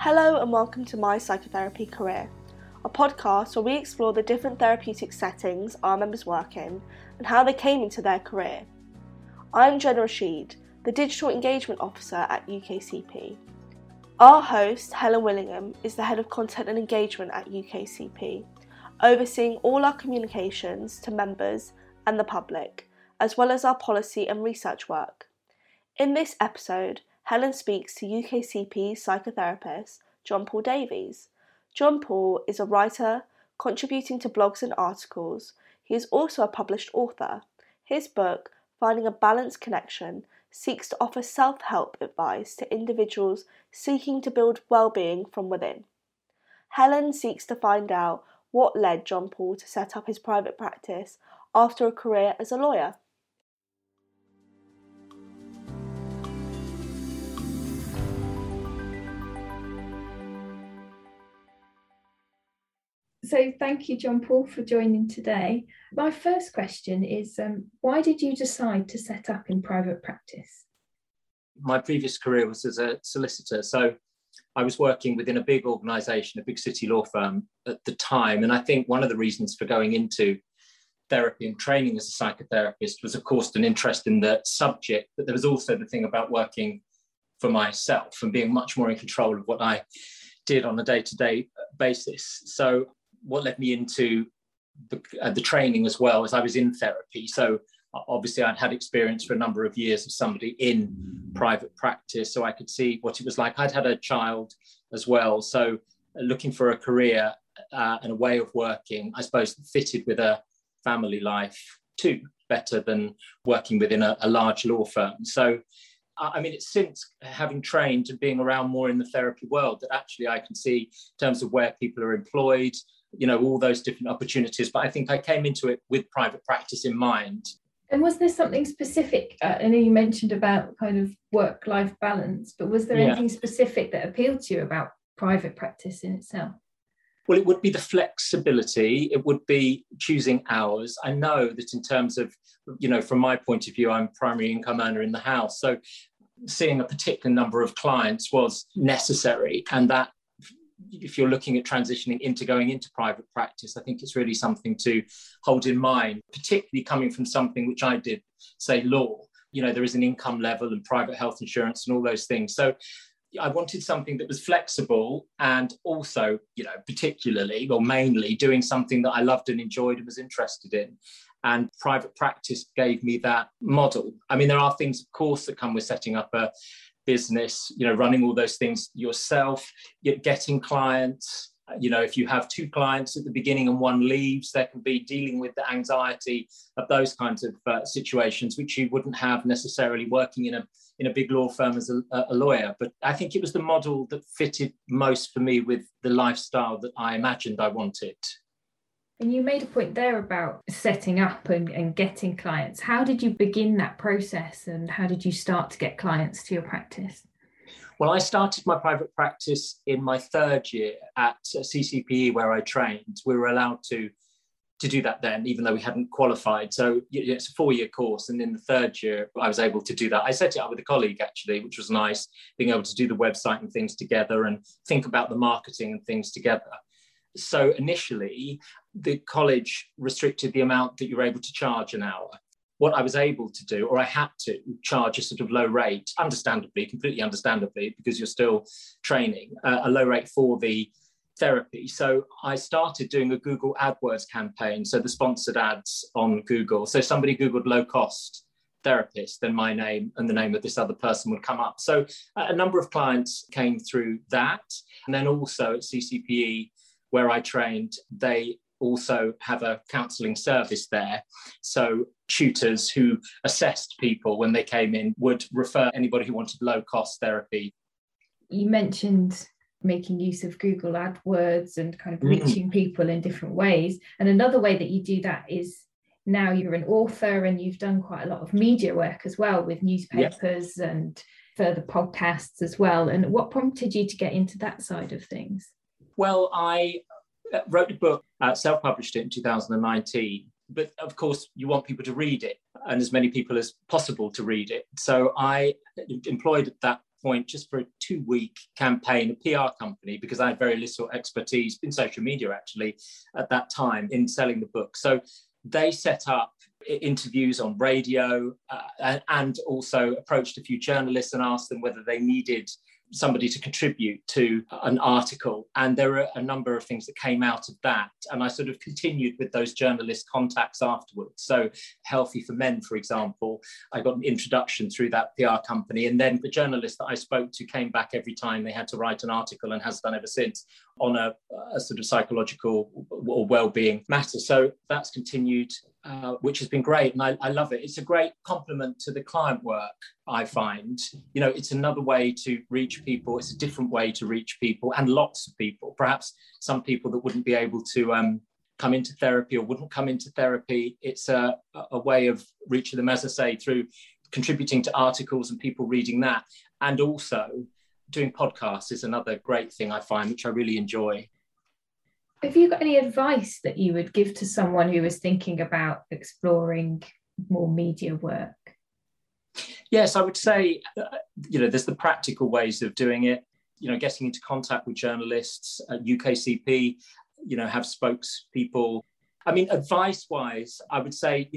Hello and welcome to My Psychotherapy Career, a podcast where we explore the different therapeutic settings our members work in and how they came into their career. I'm Jenna Rashid, the Digital Engagement Officer at UKCP. Our host, Helen Willingham, is the Head of Content and Engagement at UKCP, overseeing all our communications to members and the public, as well as our policy and research work. In this episode, Helen speaks to UKCP psychotherapist John Paul Davies. John Paul is a writer contributing to blogs and articles. He is also a published author. His book, Finding a Balanced Connection, seeks to offer self-help advice to individuals seeking to build well-being from within. Helen seeks to find out what led John Paul to set up his private practice after a career as a lawyer. So thank you, John Paul, for joining today. My first question is, why did you decide to set up in private practice? My previous career was as a solicitor. So I was working within a big organisation, a big city law firm at the time. And I think one of the reasons for going into therapy and training as a psychotherapist was, of course, an interest in the subject. But there was also the thing about working for myself and being much more in control of what I did on a day-to-day basis. So what led me into the training as well as I was in therapy. So obviously I'd had experience for a number of years of somebody in private practice, so I could see what it was like. I'd had a child as well. So looking for a career and a way of working, I suppose, that fitted with a family life too, better than working within a large law firm. So I mean, it's since having trained and being around more in the therapy world that actually I can see in terms of where people are employed, you know, all those different opportunities. But I think I came into it with private practice in mind. And was there something specific? I know you mentioned about kind of work-life balance, but was there anything specific that appealed to you about private practice in itself? Well, it would be the flexibility. It would be choosing hours. I know that in terms of, you know, from my point of view, I'm primary income earner in the house. So seeing a particular number of clients was necessary. And that, if you're looking at transitioning into going into private practice, I think it's really something to hold in mind, particularly coming from something which I did, say, law. You know, there is an income level and private health insurance and all those things. So I wanted something that was flexible and also, you know, particularly or mainly doing something that I loved and enjoyed and was interested in. And private practice gave me that model. I mean, there are things, of course, that come with setting up a business, you know, running all those things yourself, getting clients. You know, if you have two clients at the beginning and one leaves, there can be dealing with the anxiety of those kinds of situations, which you wouldn't have necessarily working in a big law firm as a lawyer. But I think it was the model that fitted most for me with the lifestyle that I imagined I wanted. And you made a point there about setting up and getting clients. How did you begin that process and how did you start to get clients to your practice? Well, I started my private practice in my third year at CCPE where I trained. We were allowed to do that then, even though we hadn't qualified. So it's a 4-year course. And in the third year, I was able to do that. I set it up with a colleague, actually, which was nice, being able to do the website and things together and think about the marketing and things together. So initially, the college restricted the amount that you were able to charge an hour. What I was able to do, or I had to charge a sort of low rate, understandably, completely understandably, because you're still training, a low rate for the therapy. So I started doing a Google AdWords campaign, so the sponsored ads on Google. So somebody Googled low cost therapist, then my name and the name of this other person would come up. So a number of clients came through that. And then also at CCPE, where I trained, they also have a counselling service there. So tutors who assessed people when they came in would refer anybody who wanted low-cost therapy. You mentioned making use of Google AdWords and kind of reaching people in different ways. And another way that you do that is now you're an author and you've done quite a lot of media work as well with newspapers and further podcasts as well. And what prompted you to get into that side of things? Well, I wrote a book, self-published it in 2019, but of course you want people to read it and as many people as possible to read it. So I employed that point just for a 2-week campaign, a PR company, because I had very little expertise in social media actually at that time in selling the book. So they set up interviews on radio and also approached a few journalists and asked them whether they needed somebody to contribute to an article. And there are a number of things that came out of that. And I sort of continued with those journalist contacts afterwards. So Healthy for Men, for example, I got an introduction through that PR company. And then the journalist that I spoke to came back every time they had to write an article, and has done ever since, on a sort of psychological or well-being matter. So that's continued, which has been great. And I love it. It's a great complement to the client work, I find. You know, it's another way to reach people. It's a different way to reach people, and lots of people, perhaps some people that wouldn't be able to come into therapy or wouldn't come into therapy. It's a way of reaching them, as I say, through contributing to articles and people reading that. And also doing podcasts is another great thing I find, which I really enjoy. Have you got any advice that you would give to someone who is thinking about exploring more media work? Yes, I would say, there's the practical ways of doing it, getting into contact with journalists at UKCP, have spokespeople. I mean, advice-wise, I would say,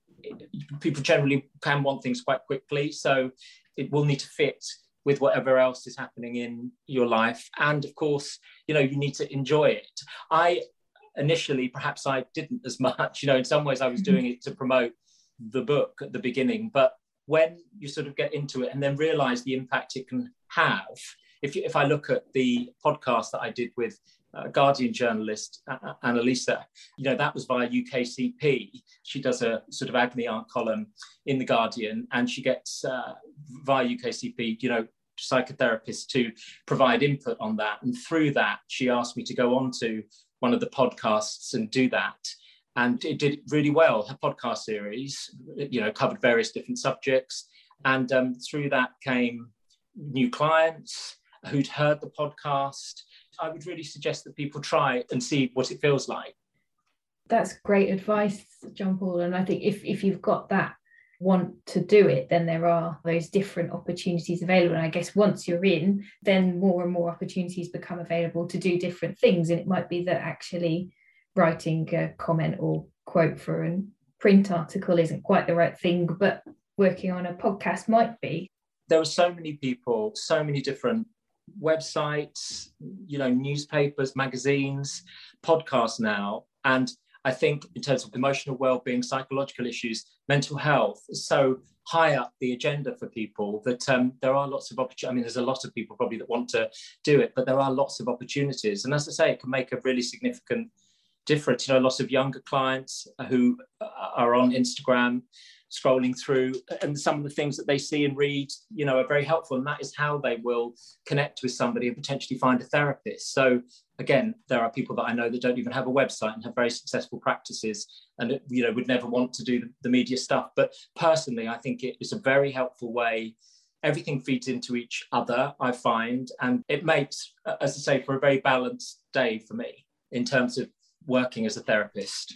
people generally can want things quite quickly, so it will need to fit with whatever else is happening in your life. And of course, you need to enjoy it. I initially, perhaps I didn't as much, in some ways I was doing it to promote the book at the beginning, but when you sort of get into it and then realize the impact it can have, if I look at the podcast that I did with Guardian journalist Annalisa, that was via UKCP. She does a sort of agony aunt column in the Guardian, and she gets via UKCP, psychotherapists to provide input on that. And through that, she asked me to go on to one of the podcasts and do that. And it did really well. Her podcast series, covered various different subjects. And through that came new clients who'd heard the podcast. I would really suggest that people try and see what it feels like. That's great advice, John Paul. And I think if you've got that want to do it, then there are those different opportunities available. And I guess once you're in, then more and more opportunities become available to do different things. And it might be that actually writing a comment or quote for a print article isn't quite the right thing, but working on a podcast might be. There are so many people, so many different websites, newspapers, magazines, podcasts now. And I think in terms of emotional well-being, psychological issues, mental health is so high up the agenda for people that there are lots of opportunities. I mean, there's a lot of people probably that want to do it, but there are lots of opportunities. And as I say, it can make a really significant difference. Lots of younger clients who are on Instagram scrolling through, and some of the things that they see and read, are very helpful. And that is how they will connect with somebody and potentially find a therapist. So again, there are people that I know that don't even have a website and have very successful practices and, would never want to do the media stuff. But personally, I think it is a very helpful way. Everything feeds into each other, I find, and it makes, as I say, for a very balanced day for me in terms of working as a therapist.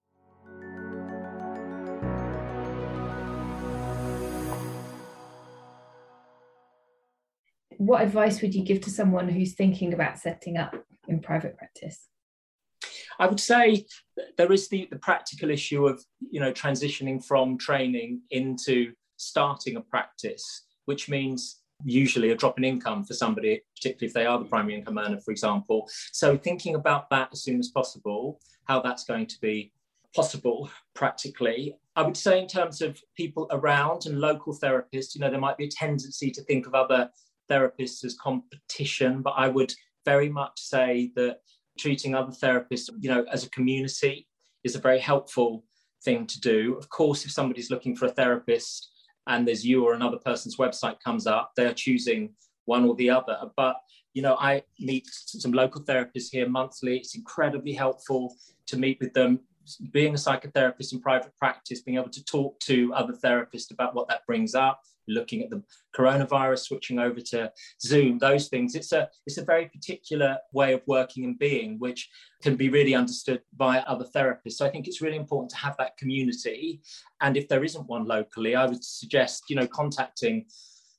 What advice would you give to someone who's thinking about setting up in private practice? I would say there is the practical issue of, transitioning from training into starting a practice, which means usually a drop in income for somebody, particularly if they are the primary income earner, for example. So thinking about that as soon as possible, how that's going to be possible practically. I would say in terms of people around and local therapists, there might be a tendency to think of other therapists as competition, but I would very much say that treating other therapists, as a community is a very helpful thing to do. Of course, if somebody's looking for a therapist and there's you or another person's website comes up, they're choosing one or the other. But, I meet some local therapists here monthly. It's incredibly helpful to meet with them. Being a psychotherapist in private practice, being able to talk to other therapists about what that brings up, looking at the coronavirus, switching over to Zoom, those things. It's a very particular way of working and being, which can be really understood by other therapists. So I think it's really important to have that community. And if there isn't one locally, I would suggest, contacting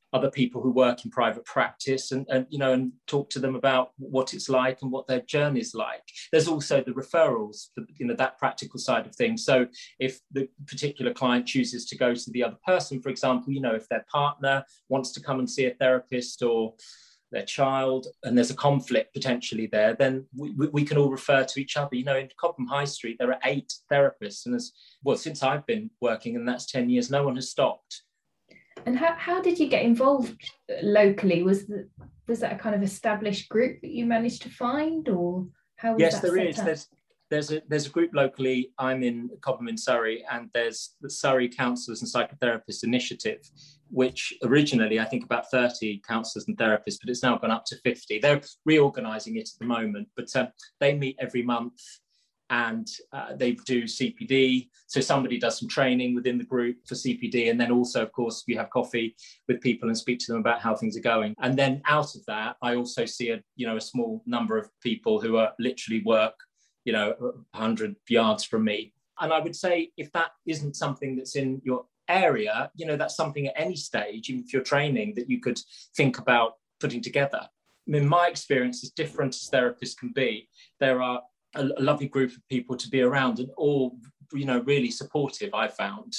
other people who work in private practice and talk to them about what it's like and what their journey is like. There's also the referrals, that practical side of things. So if the particular client chooses to go to the other person, for example, if their partner wants to come and see a therapist or their child, and there's a conflict potentially there, then we can all refer to each other. In Cobham High Street, there are 8 therapists, and since I've been working, and that's 10 years, no one has stopped. And how did you get involved locally? Was that a kind of established group that you managed to find, or how was yes, that there set is. up? There's a group locally. I'm in Cobham in Surrey, and there's the Surrey Counsellors and Psychotherapists Initiative, which originally, I think, about 30 counsellors and therapists, but it's now gone up to 50. They're reorganising it at the moment, but they meet every month, and they do CPD. So somebody does some training within the group for CPD. And then also, of course, we have coffee with people and speak to them about how things are going. And then out of that, I also see a small number of people who are literally work, 100 yards from me. And I would say if that isn't something that's in your area, that's something at any stage, even if you're training, that you could think about putting together. I mean, my experience, as different as therapists can be, there are a lovely group of people to be around, and all, really supportive, I found.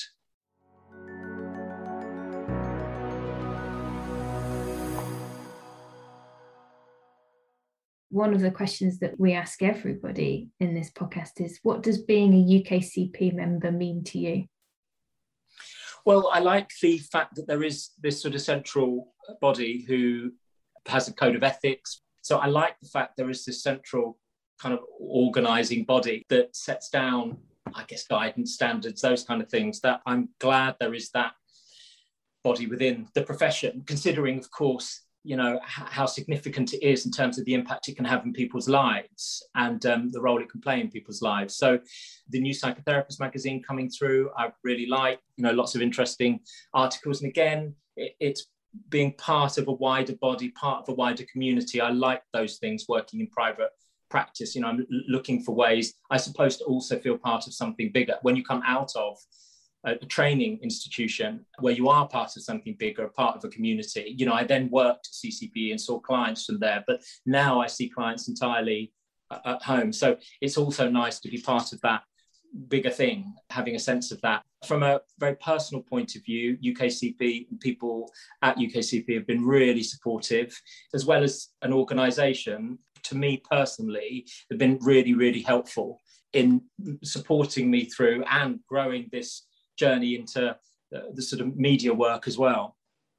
One of the questions that we ask everybody in this podcast is, what does being a UKCP member mean to you? Well, I like the fact that there is this sort of central body who has a code of ethics. So I like the fact there is this central kind of organising body that sets down, I guess, guidance, standards, those kind of things. That I'm glad there is that body within the profession, considering, of course, how significant it is in terms of the impact it can have in people's lives and the role it can play in people's lives. So the new Psychotherapist magazine coming through, I really like, lots of interesting articles. And again, it's being part of a wider body, part of a wider community. I like those things working in private practice. I'm looking for ways, I suppose, to also feel part of something bigger. When you come out of a training institution where you are part of something bigger, part of a community, I then worked at CCP and saw clients from there, but now I see clients entirely at home. So it's also nice to be part of that bigger thing, having a sense of that. From a very personal point of view, UKCP and people at UKCP have been really supportive, as well as an organisation. To me personally, have been really, really helpful in supporting me through and growing this journey into the sort of media work as well.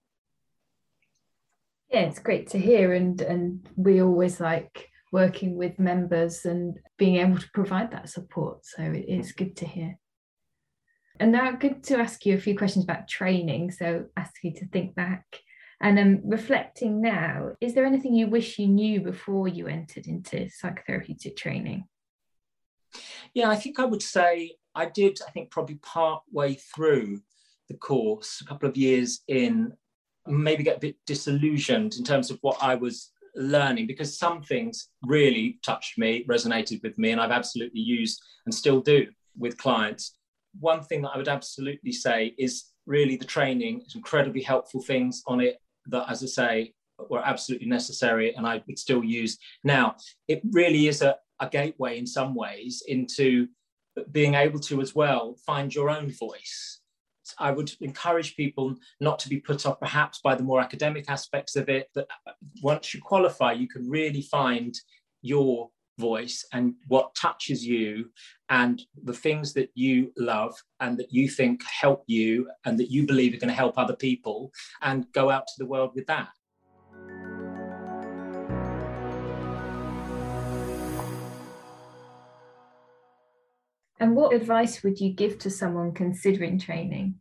Yeah, it's great to hear, and we always like working with members and being able to provide that support, so it's good to hear. And now good to ask you a few questions about training, so ask you to think back. And reflecting now, is there anything you wish you knew before you entered into psychotherapeutic training? Yeah, I think I would say I did, probably part way through the course, a couple of years in, maybe get a bit disillusioned in terms of what I was learning, because some things really touched me, resonated with me, and I've absolutely used and still do with clients. One thing that I would absolutely say is really the training, incredibly helpful things on it that, as I say, were absolutely necessary and I would still use now. It really is a gateway in some ways into being able to, as well, find your own voice. I would encourage people not to be put off perhaps by the more academic aspects of it, but once you qualify, you can really find your voice and what touches you and the things that you love and that you think help you and that you believe are going to help other people, and go out to the world with that. And what advice would you give to someone considering training?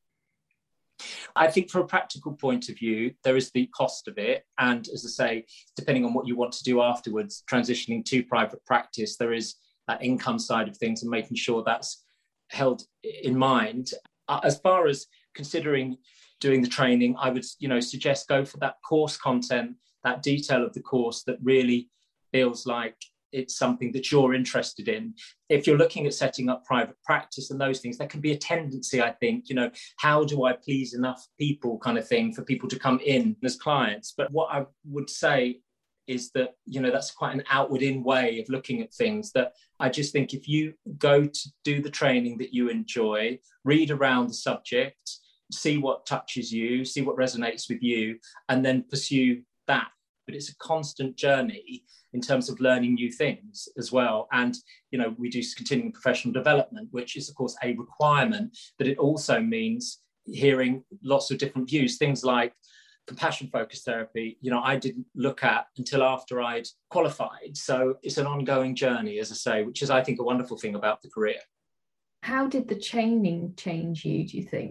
I think from a practical point of view, there is the cost of it. And as I say, depending on what you want to do afterwards, transitioning to private practice, there is that income side of things and making sure that's held in mind. As far as considering doing the training, I would, suggest go for that course content, that detail of the course that really feels like it's something that you're interested in. If you're looking at setting up private practice and those things, there can be a tendency, I think, how do I please enough people kind of thing for people to come in as clients. But what I would say is that, that's quite an outward in way of looking at things, that I just think if you go to do the training that you enjoy, read around the subject, see what touches you, see what resonates with you, and then pursue that. But it's a constant journey in terms of learning new things as well. And, we do continuing professional development, which is, of course, a requirement, but it also means hearing lots of different views, things like compassion focused therapy, I didn't look at until after I'd qualified. So it's an ongoing journey, as I say, which is, I think, a wonderful thing about the career. How did the training change you, do you think?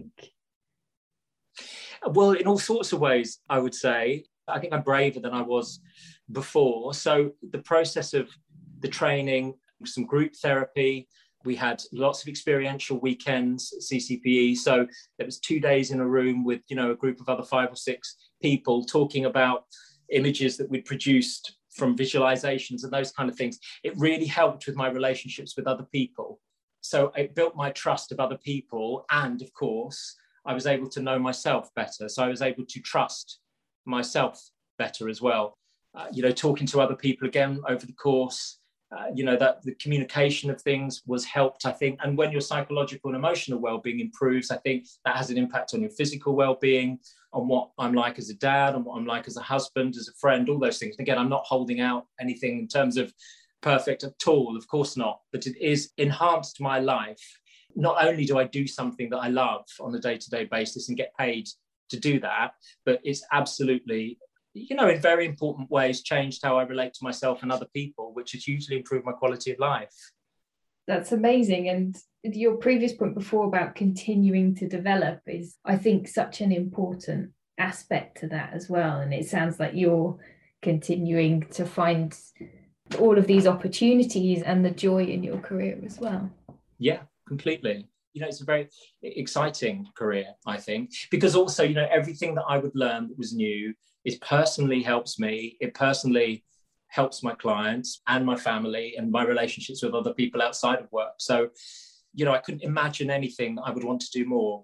Well, in all sorts of ways, I would say. I think I'm braver than I was before. So the process of the training, some group therapy, we had lots of experiential weekends at CCPE. So there was 2 days in a room with, a group of other 5 or 6 people talking about images that we'd produced from visualizations and those kind of things. It really helped with my relationships with other people. So it built my trust of other people. And of course, I was able to know myself better. So I was able to trust myself better as well. Talking to other people again over the course, that the communication of things was helped, I think. And when your psychological and emotional well-being improves, I think that has an impact on your physical well-being, on what I'm like as a dad, and what I'm like as a husband, as a friend, all those things. And again, I'm not holding out anything in terms of perfect at all, of course not, but it is enhanced my life. Not only do I do something that I love on a day-to-day basis and get paid to do that, but it's absolutely, in very important ways changed how I relate to myself and other people, which has hugely improved my quality of life. That's amazing. And your previous point before about continuing to develop is, I think, such an important aspect to that as well. And it sounds like you're continuing to find all of these opportunities and the joy in your career as well. Yeah, completely. It's a very exciting career, I think, because also, everything that I would learn that was new, it personally helps me. It personally helps my clients and my family and my relationships with other people outside of work. So, I couldn't imagine anything I would want to do more.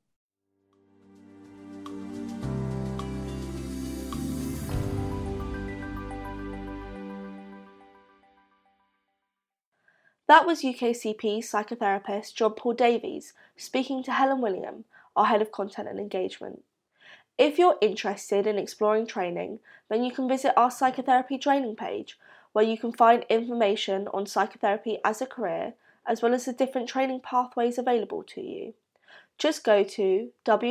That was UKCP psychotherapist John Paul Davies speaking to Helen Willingham, our Head of Content and Engagement. If you're interested in exploring training, then you can visit our psychotherapy training page, where you can find information on psychotherapy as a career, as well as the different training pathways available to you. Just go to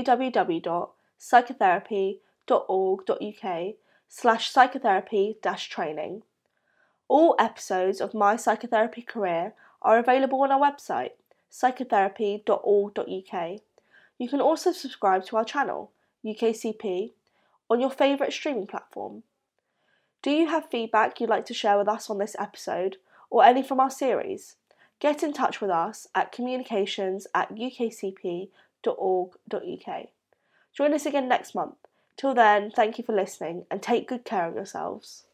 www.psychotherapy.org.uk/psychotherapy-training. All episodes of My Psychotherapy Career are available on our website, psychotherapy.org.uk. You can also subscribe to our channel, UKCP, on your favourite streaming platform. Do you have feedback you'd like to share with us on this episode, or any from our series? Get in touch with us at communications@ukcp.org.uk. Join us again next month. Till then, thank you for listening and take good care of yourselves.